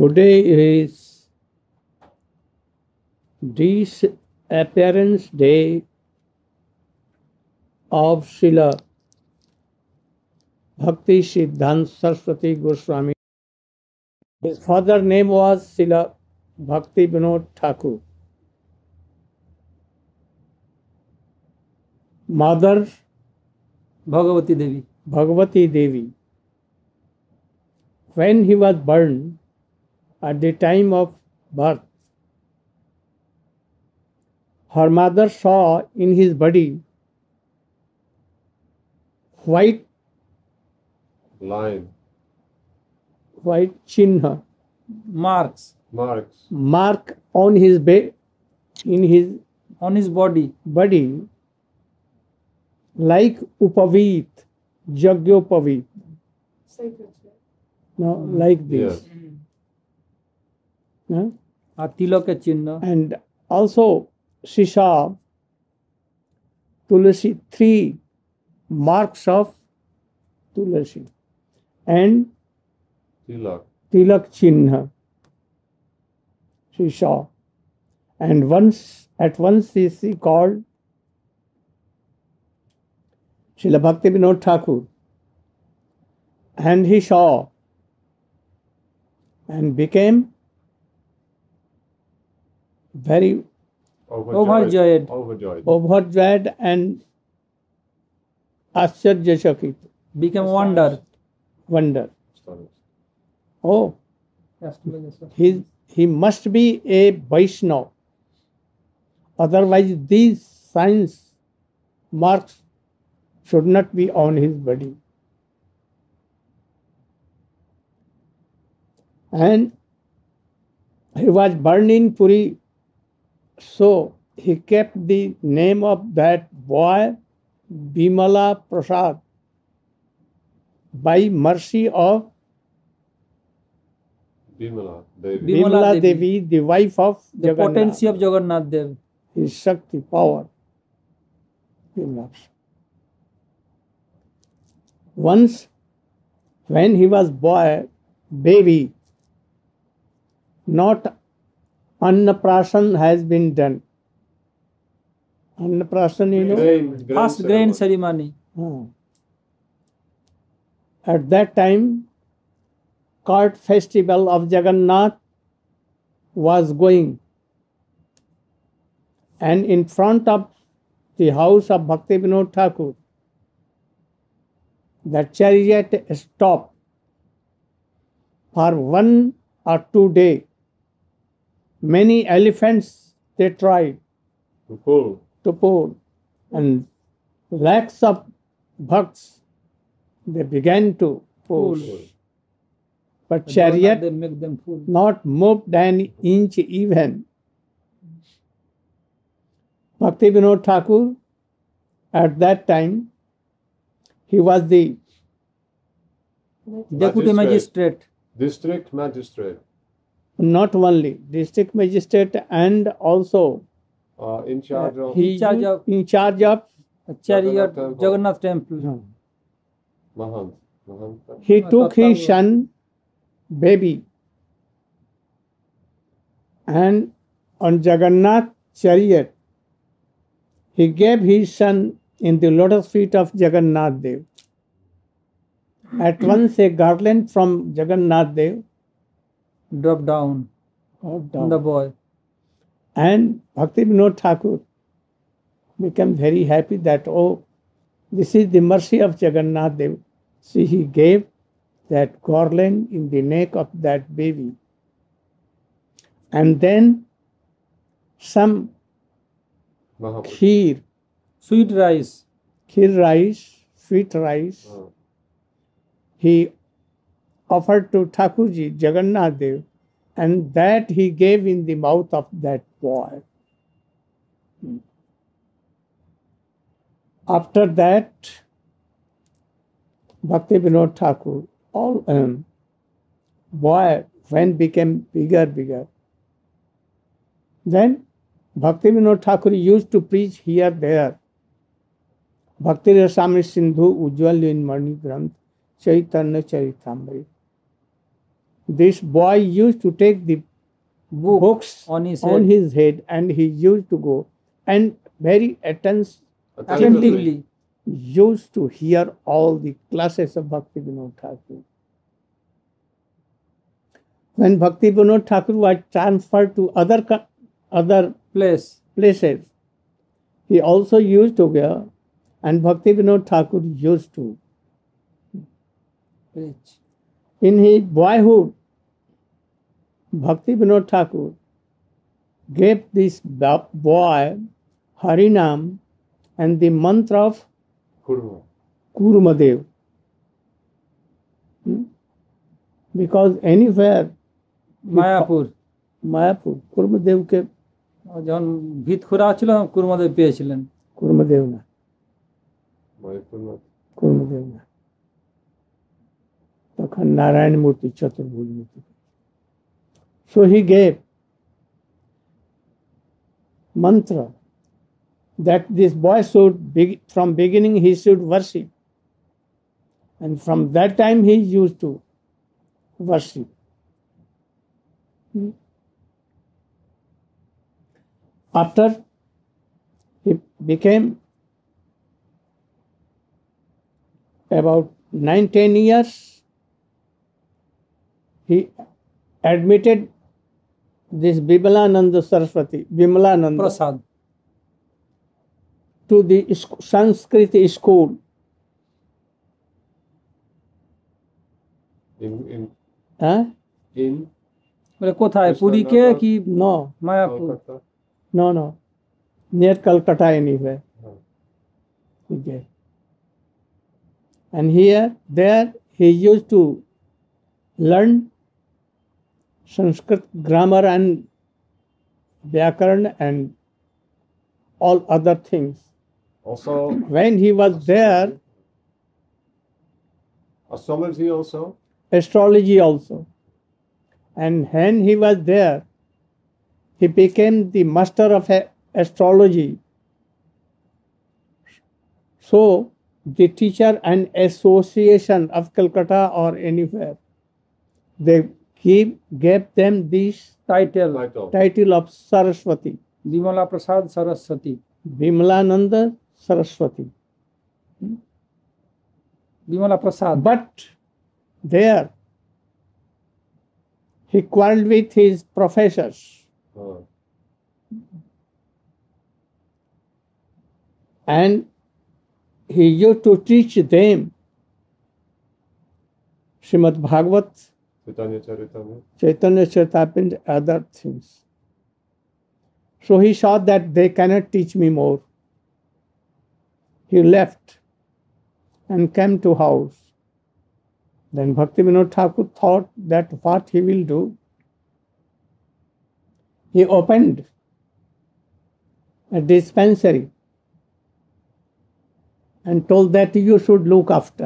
Today is disappearance day of Srila Bhakti Siddhanta Saraswati Goswami. His father name was Srila Bhakti Vinod Thakur. Mother Bhagavati Devi. Bhagavati Devi. When he was born, at the time of birth, her mother saw in his body white Line. chinha, Marks mark on his on his body. body like upavit, jagyopavit. No, like this. Yes. Huh? Tilak ka chinna. And also she saw Tulasi, 3 marks of Tulasi and Tilak. Tilak Chinha. She saw. And at once she called Srila Bhakti Vinod Thakur. And he saw and became very Overjoyed. overjoyed and ascharjachakit, Became wonder. wonder. Oh, he must be a Vaishnava. Otherwise, these signs, marks should not be on his body. And he was born in Puri, so he kept the name of that boy Bimala Prasad by mercy of Bimala Devi, the wife of The Jagannath. potency of Jagannath Dev. His Shakti, power. Once, when he was baby, not Annaprasan has been done. Annaprasan, you know? First grain ceremony. At that time, court festival of Jagannath was going. And in front of the house of Bhakti Vinod Thakur, the chariot stopped for 1 or 2 days. Many elephants they tried to pull, and lakhs of bhakts they began to pull. But chariot They make them full. not moved an inch even. Bhakti Vinod Thakur, at that time, he was the Deputy magistrate. District magistrate. not only district magistrate and also In charge of he in charge of Chariot, Temple. Jagannath temple. Mahant. he took his son baby and on Jagannath chariot he gave his son in the lotus feet of Jagannath Dev. At once a garland from Jagannath Dev Drop down on the boy. and Bhakti Vinod Thakur became very happy that, oh, this is the mercy of Jagannath Dev. See, he gave that garland in the neck of that baby. And then some kheer Sweet rice. Sweet rice, he offered to Thakurji, Jagannath Dev, and that he gave in the mouth of that boy. After that, Bhakti Vinod Thakur, boy, when became bigger, then Bhakti Vinod Thakur used to preach here, there. Bhakti Rasamrita Sindhu Ujjwal in Mani Granth Chaitanya Charitamrita. this boy used to take the Book books on his on head. his head, and he used to go and very Attentively. used to hear all the classes of Bhakti Vinod Thakur. When Bhakti Vinod Thakur was transferred to other Place. places, he also used to go, and Bhakti Vinod Thakur used to. Preach. In his boyhood, Bhakti Vinod Thakur gave this boy Harinam and the mantra of Kurma. Kurmadev. Because anywhere, Mayapur Mayapur, Kurmadev ke যখন ভিত খোঁড়া ছিল কুরমাদেব পেয়েছিলেন। Kurmadev na, Mayapurnath. Kurmadev na. তখন নারায়ণ মূর্তি চতুর্ভুজ মূর্তি। So he gave mantra that this boy should from beginning he should worship, and from that time he used to worship. After he became about 9-10 years, he admitted this Bimalananda Saraswati, Bimalananda, Prasad to the Sanskrit school. Huh? In বলে কোথায় পুরীকে কি No, Mayapur? Kolkata. no. Near Calcutta anywhere. Oh. He gave. And there he used to learn Sanskrit grammar and Vyakaran and all other things. Also, When he was there, astrology also. astrology also. And when he was there, he became the master of astrology. So, the teacher and association of Calcutta or anywhere, they gave them this title title of Saraswati, Bimla Prasad Saraswati, Bimalananda Saraswati. Bimla Prasad. But there, he quarreled with his professors. Oh. And he used to teach them Srimad Bhagavat, Chaitanya Charitamrita. Chaitanya Charitamrita, other things. So he saw that they cannot teach me more. He left and came to house. Then Bhakti Vinod Thakur thought that what he will do. He opened a dispensary and told that you should look after.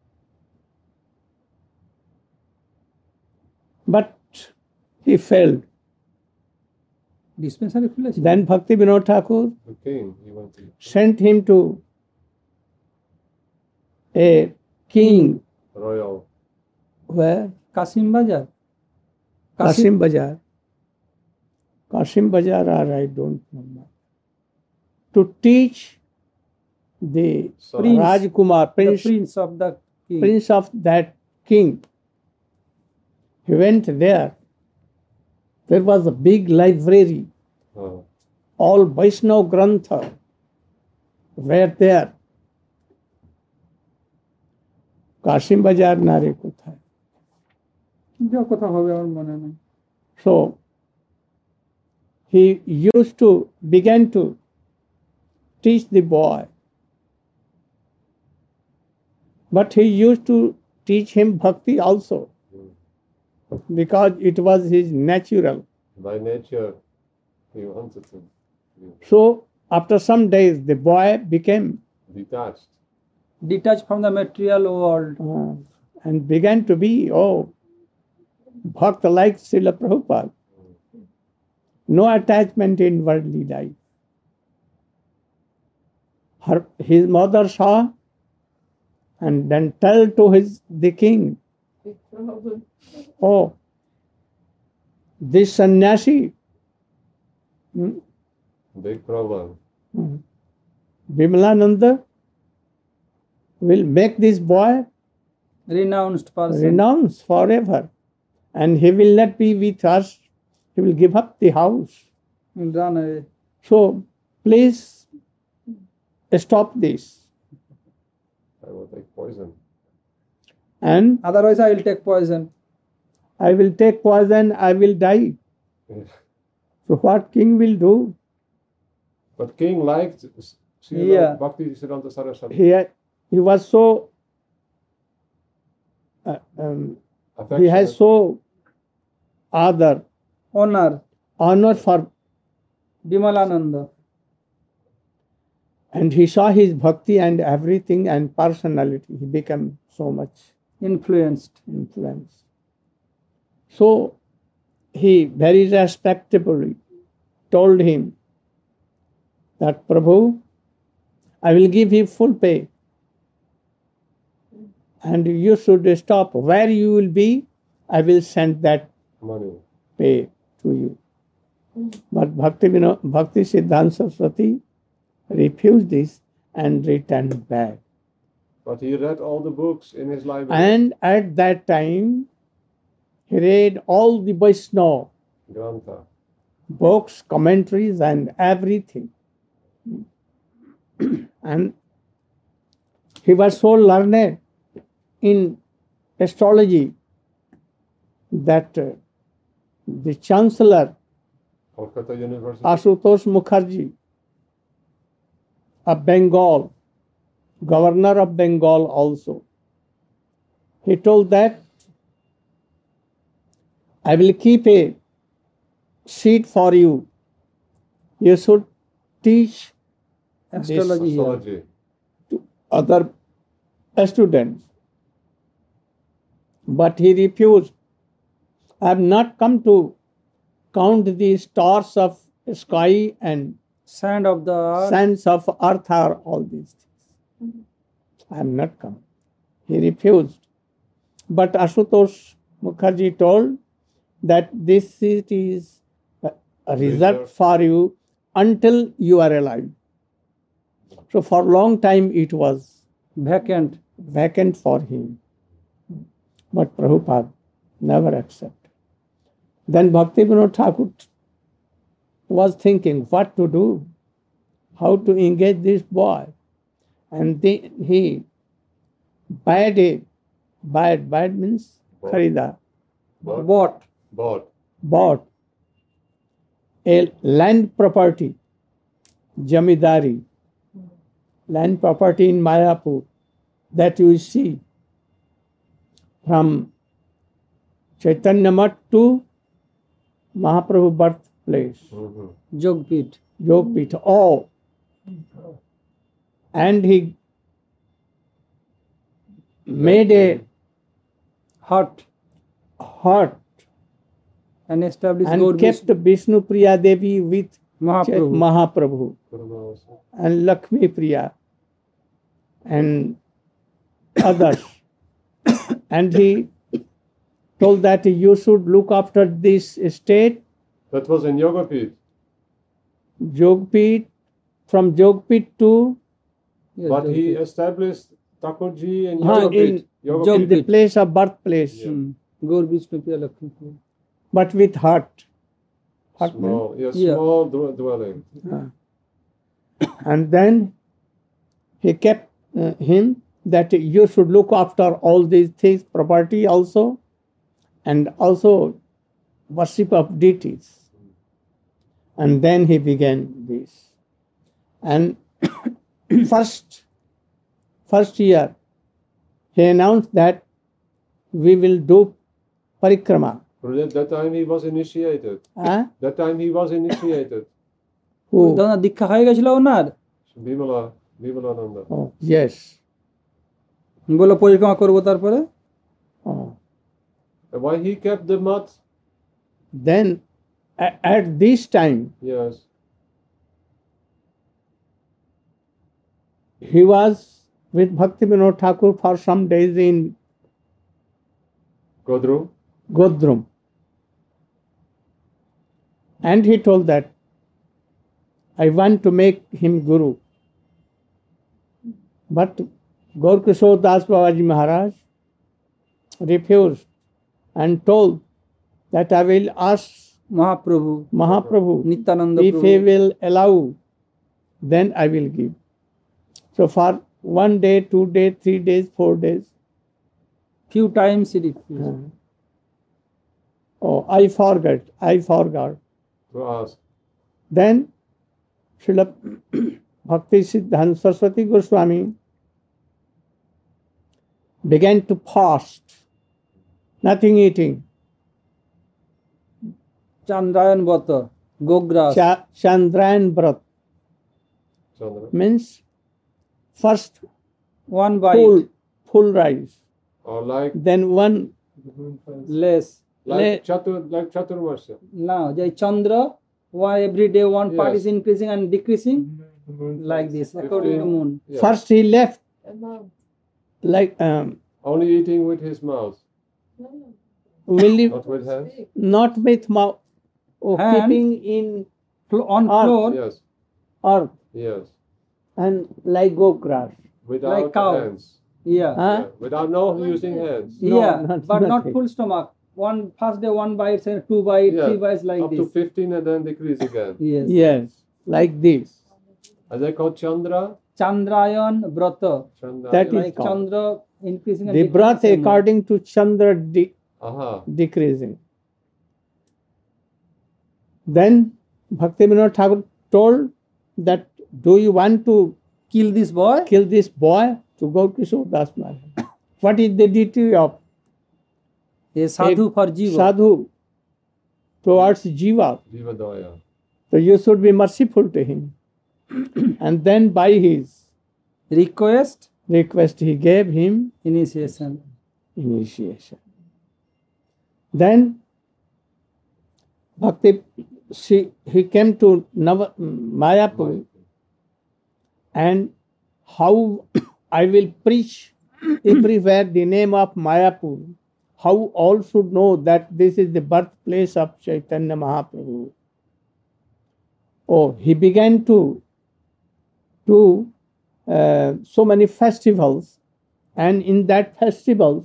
But he failed. Dispensary খুলেছে। Then Bhakti Vinod Thakur The king, he went to sent him to a king royal. where Kasim Bazar, Kasim Bazaar. Kasim Bazaar, or I don't know. To teach the Prince. Rajkumar, the prince prince of the king. prince of that king. He went there. There was a big library. Oh. All Vaishnav Grantha were there. Kasim Bazaar nare kothay. যা কথা হবে আমার মনে নেই। So he began to teach the boy. But he used to teach him bhakti also, because it was his natural. By nature, he wanted to be So after some days, the boy became detached. Detached from the material world. and began to be bhakt like Srila Prabhupada. No attachment in worldly life. His mother saw and then told to the king, oh, this sannyasi, Big problem. Vimalananda, will make this boy Renounced person. renounce forever, and he will not be with us. He will give up the house. Will run away. So please stop this. I will take poison. And Otherwise, I will take poison. I will take poison, I will die. So what king will do? But King liked Yeah. Bhakti Siddhanta Saraswati. He was so he Affectionate. has so honor for, Vimalananda. and he saw his bhakti and everything and personality. He became so much Influenced. influenced. So he very respectably told him that, Prabhu, I will give you full pay, and you should stop. Where you will be, I will send that Money. pay to you. But Bhakti Siddhanta Saraswati refused this and returned back. But he read all the books in his library. And at that time, he read all the Vaishnava Grantha. books, commentaries, and everything. And he was so learned in astrology that the Chancellor Kolkata University. Ashutosh Mukherjee of Bengal, Governor of Bengal also, he told that I will keep a seat for you. You should teach Astrology here. Astrology. to other students. But he refused. I have not come to count the stars of sky and Sand of the earth. sands of earth or all these things. I have not come. He refused. But Ashutosh Mukherjee told that this seat is reserved for you until you are alive. So for a long time it was Vacant. vacant for him. But Prabhupada never accepted. Then Bhaktivinoda Thakur was thinking what to do, how to engage this boy. And he bought means Bought. kharida, Bought. bought a land property, jamidari, land property in Mayapur that you see from Chaitanya Math to Mahaprabhu birthplace, Jogpit. Yogpith, all. And he made a Hut. hut And established and Gaur kept Vishnu Priya Devi with Mahaprabhu. Mahaprabhu Mahaprabhu. and Lakshmi Priya and others. And he told that you should look after this estate, That was in Yogapith. Jogpith, from Jogpith to Yes, But he Jogpit. established Thakurji in in Yogapith. Jog- the place of birthplace, Gaur Vishnu Priya Lakshmi Priya. but with hut. Hut means- Small, yes, Yeah. small dwelling. And then he kept him that you should look after all these things, property also, and also worship of deities. And then he began this. And first year, he announced that we will do parikrama. But that time he was initiated. Huh? That time he was initiated. Who? দাদা দীক্ষা হয়ে গেছিল ওনার Vimalananda. Oh, yes. বলে পরিক্রমা করবো তারপরে Oh. And why he kept the mat? Then at this time, Yes. he was with Bhaktivinoda Thakur for some days in Godru. Godrum. And he told that I want to make him Guru. But Gaur Kishore Das Babaji Maharaj refused and told that I will ask Mahaprabhu, Nityananda if he Prabhu. will allow, then I will give. So for 1 day, 2 days, 3 days, 4 days. Few times he refused. Oh, I forgot. To ask. Then Srila Bhakti Siddhanta Saraswati Goswami began to fast, nothing eating. Chandrayan Vata, Gogras. Chandrayan Brat Chandra. means first One bite, full rice, Or like then one less. Chaturmasya. Now, Jai Chandra, why every day one part Yes. is increasing and decreasing? Like this, according to moon. Yeah. First he left like Only eating with his mouth, will you not with hands. not with mouth, Hand. keeping in On Earth. floor, Yes. earth Yes. and like go grass. Without Like cow. hands. yeah. Huh? Yeah. Without no using hands. No, Yeah, but not nothing. full stomach. One first day, one bite, and 2 bites, Yeah. 3 bites like Up to this. 15 and then decrease again. Yes. Yes, like this. Are they called Chandra? Chandrayan Vrata. Chandra. That is Like called. Chandra increasing and The breath decreasing. according to Chandra Aha. decreasing. Then Bhakti Vinod Thakur told that, do you want to Kill this boy. kill this boy? To Gaur Kishore Das Maharaj. What is the duty of A sadhu for jiva. sadhu towards jiva? Jivadaya. So you should be merciful to him. And then by his Request, request he gave him initiation. initiation. Then Bhakti, he came to Mayapur, and how I will preach everywhere the name of Mayapur, how all should know that this is the birthplace of Chaitanya Mahaprabhu. Oh, he began to do so many festivals, and in that festivals,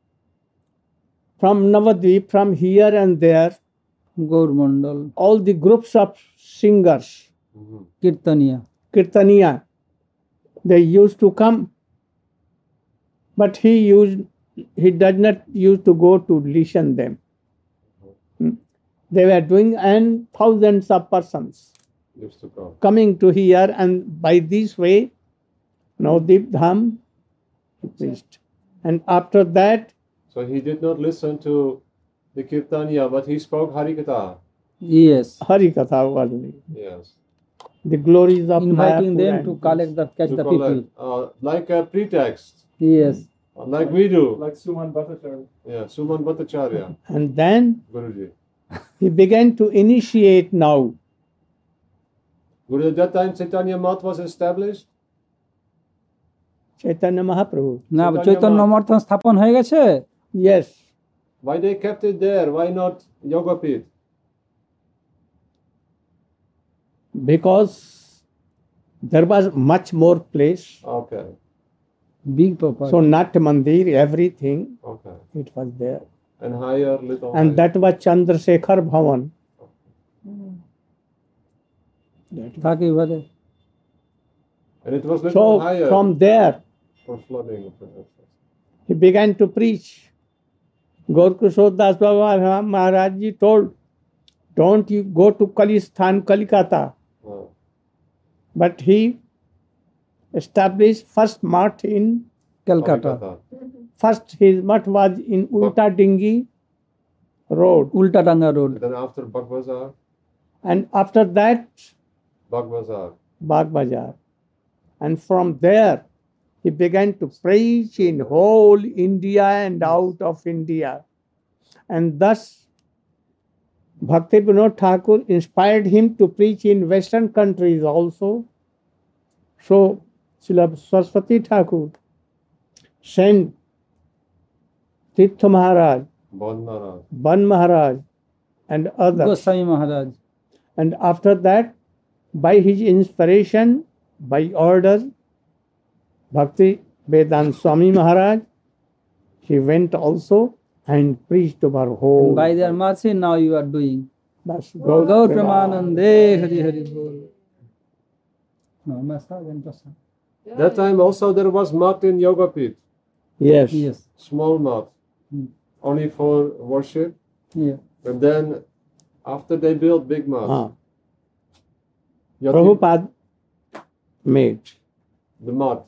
from Navadvip, from here and there, Gaur Mandal. all the groups of singers, Mhm. Kirtaniya. Kirtaniya, they used to come, but he does not used to go to listen them. They were doing, and thousands of persons Used to come. coming to hear, and by this way, Navadvip Dham he preached. And after that, So he did not listen to the Kirtaniya, but he spoke Harikatha. Yes. Hari Katha only, Yes. the glories of Inviting Mayapur them and to collect the catch To the people. collect, like a pretext, Yes. like we do. Like Suman Bhattacharya. Yeah, Suman Bhattacharya, And then Guruji. he began to initiate now. Guru, at that time Chaitanya Math was established. Chaitanya Mahaprabhu. না চৈতন্য চৈতন্য মঠ স্থাপন হয়ে গেছে। Yes, Why they kept it there? Why not Yogapith? because there was much more place. Okay, Big property. So Nat Mandir, everything, okay. it was there. And higher, little And higher. that was Chandrasekhar Bhavan. That was- থাকে এবারে। And it was little So higher from there, for flooding. he began to preach. Gaur Kishore Das Baba Maharaj Ji told, don't you go to Kalistan, Kalikata. Oh, But he established first math in, Calcutta. first his math was in Ulta Dingi Road. Ultadanga road. Then after Bagbazar, And after that, Bagbazar. Bagh Bazar. And from there, he began to preach in whole India and out of India. And thus, Bhakti Vinod Thakur inspired him to preach in Western countries also. So, Srila Saraswati Thakur sent Tirtha Maharaj, Bon Maharaj. Ban Maharaj, and others Goswami Maharaj. And after that, by his inspiration, by order, Bhakti Vedanta Swami Maharaj, he went also and preached over whole. And by their mercy, now you are doing. That's Gaur Gaur Pramanande Hari Hari Bol. No, massage and prasad. That time also there was mat in Yoga Pit. Yes. Yes. Small mat. Only for worship. Yeah. And then after they built big mat. Yati- Prabhupada made. The mat.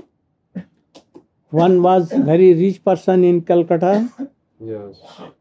One was very rich person in Calcutta, Yes.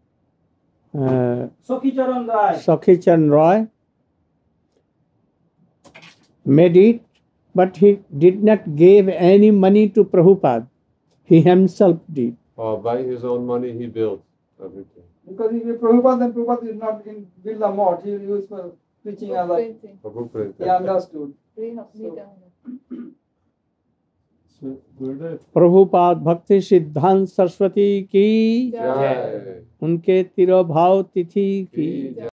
Sakhi Charan Rai. Sakhi Charan Roy, made it, but he did not give any money to Prabhupada. He himself did. By his own money he built everything. Because if Prabhupada, then Prabhupada is not in build the mode. He was preaching as a. Printing. For blueprint. He understood. So, Gurudev. Prabhupada Bhakti Siddhanta Saraswati की Jai. उनके तिरोभाव तिथि की Jai.